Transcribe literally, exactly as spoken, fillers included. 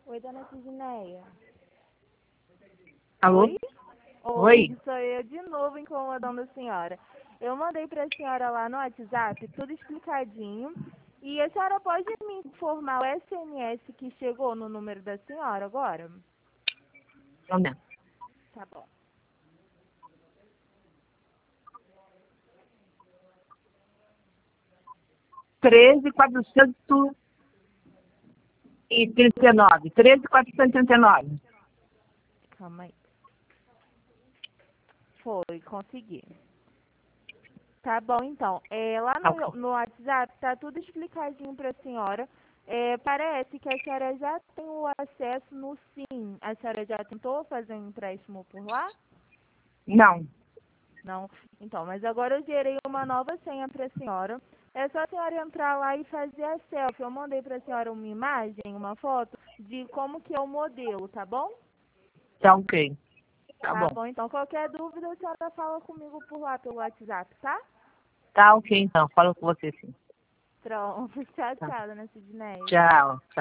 Oi, dona Sidneia. Alô? Oi? Oi? Oi, sou eu de novo incomodando a senhora. Eu mandei para a senhora lá no WhatsApp tudo explicadinho. E a senhora pode me informar o S M S que chegou no número da senhora agora? Não, não. Tá bom. treze, quatrocentos e trinta e nove. treze, quatrocentos e trinta e nove. Calma aí. Foi, consegui. Tá bom, então. É, lá Tá, no, no WhatsApp tá tudo explicadinho para a senhora. É, parece que a senhora já tem o acesso no SIM. A senhora já tentou fazer um empréstimo por lá? Não. Não? Então, mas agora eu gerei uma nova senha para a senhora. É só a senhora entrar lá e fazer a selfie. Eu mandei para a senhora uma imagem, uma foto de como que é o modelo, tá bom? Tá ok. Tá Tá bom. bom, então qualquer dúvida a senhora fala comigo por lá pelo WhatsApp, tá? Tá ok, então. Falo com você sim. Pronto, tchau, Tá. tchau, dona Sidneia. Tchau.